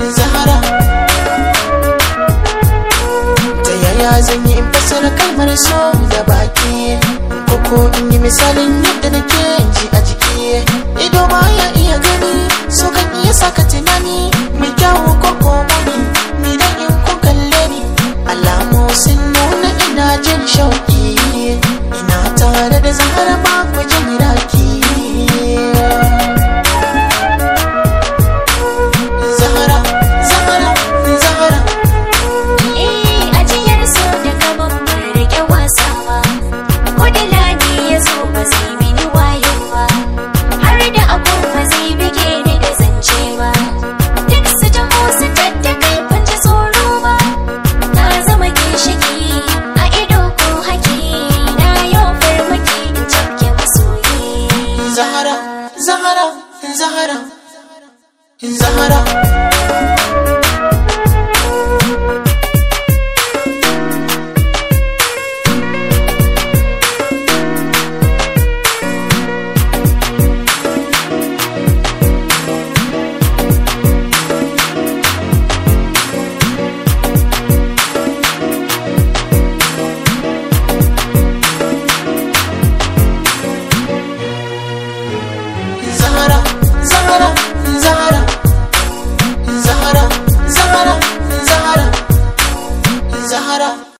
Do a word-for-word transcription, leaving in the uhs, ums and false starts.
Zahra. Ta yaya zan yi in fassara kalmar so da baki, koko in yi misalin yadda nake ji a jiki. Ido ma ya iya gani, so kan iya saka tunani mai kyawu koko muni. Ni dan in kun kalle ni, alamu sun nuna ina jin shauki. Ina tare da Zahra ba ku jin raki. Zahra, Zahra, Zahra. Eh, ajiyar so da kaman bai rike wasa ba. Ko da lani ya zo ba zai mini wayo ba. Har da abu ba zai bige ni da zance ba. Duk su taho su tattakai ban ji tsoro ba. Na zama ginshiki a ido ko haki. Na yau farmaki in cafke masoyi. Zahra, Zahra, Zahra, Zahra. Zahra, Zahra, Zahra, Zahra, Zahra, Zahra, Zahra.